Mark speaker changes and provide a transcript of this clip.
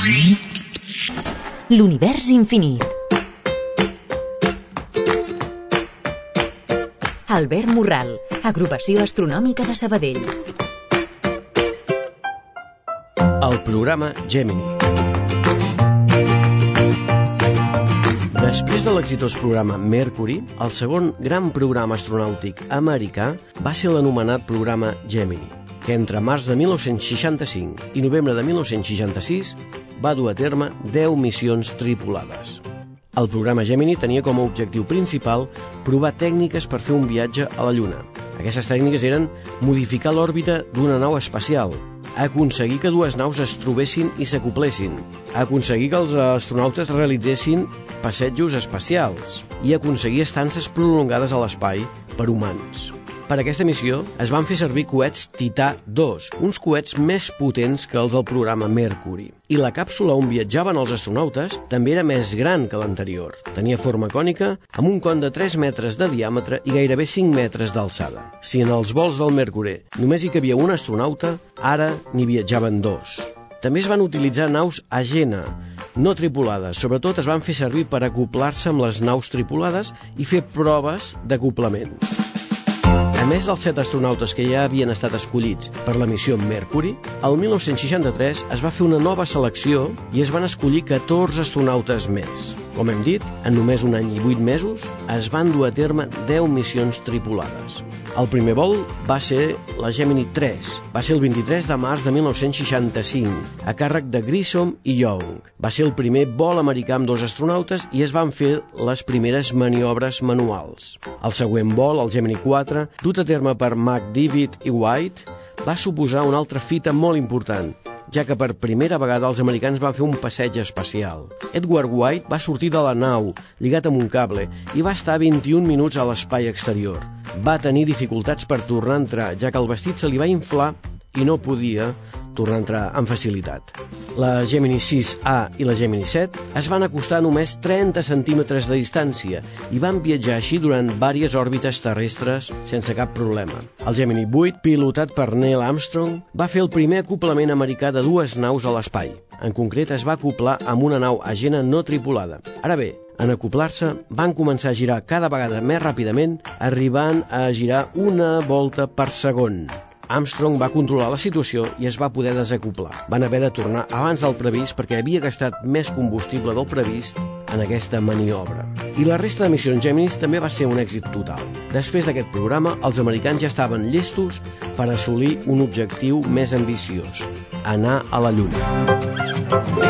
Speaker 1: L'univers infinit. Albert Morral, Agrupació Astronòmica de Sabadell.
Speaker 2: El programa Gemini. Després de l'exitós programa Mercury, el segon gran programa astronàutic americà va ser l'anomenat programa Gemini, que entre març de 1965 i novembre de 1966 va dur a terme 10 missions tripulades. El programa Gemini tenia com a objectiu principal provar tècniques per fer un viatge a la Lluna. Aquestes tècniques eren modificar l'òrbita d'una nau espacial, aconseguir que dues naus es trobessin i s'acoplessin, aconseguir que els astronautes realitzessin passejos espacials i aconseguir estances prolongades a l'espai per humans. Per aquesta missió es van fer servir coets Tità 2, uns coets més potents que els del programa Mercury. I la càpsula on viatjaven els astronautes també era més gran que l'anterior. Tenia forma cònica, amb un con de 3 metres de diàmetre i gairebé 5 metres d'alçada. Si en els vols del Mercury només hi cabia un astronauta, ara n'hi viatjaven 2. També es van utilitzar naus Agena, no tripulades. Sobretot es van fer servir per acoplar-se amb les naus tripulades i fer proves d'acoplament. A més dels 7 astronautes que ja havien estat escollits per la missió Mercury, el 1963 es va fer una nova selecció i es van escollir 14 astronautes més. Com hem dit, en només un any i 8 mesos es van dur a terme 10 missions tripulades. El primer vol va ser la Gemini 3. Va ser el 23 de març de 1965, a càrrec de Grissom i Young. Va ser el primer vol americà amb 2 astronautes i es van fer les primeres maniobres manuals. El següent vol, el Gemini 4, dut a terme per McDivitt i White, va suposar una altra fita molt important, ja que per primera vegada els americans van fer un passeig espacial. Edward White va sortir de la nau, lligat amb un cable, i va estar 21 minuts a l'espai exterior. Va tenir dificultats per tornar a entrar, ja que el vestit se li va inflar i no podia tornar a entrar amb facilitat. La Gemini 6A i la Gemini 7 es van acostar a només 30 centímetres de distància i van viatjar així durant diverses òrbites terrestres sense cap problema. El Gemini 8, pilotat per Neil Armstrong, va fer el primer acoplament americà de 2 naus a l'espai. En concret, es va acoplar amb una nau Agena no tripulada. Ara bé, en acoplar-se, van començar a girar cada vegada més ràpidament, arribant a girar una volta per segon. Armstrong va controlar la situació i es va poder desacoplar. Van haver de tornar abans del previst perquè havia gastat més combustible del previst en aquesta maniobra. I la resta de missions Geminis també va ser un èxit total. Després d'aquest programa, els americans ja estaven llestos per assolir un objectiu més ambiciós: anar a la Lluna.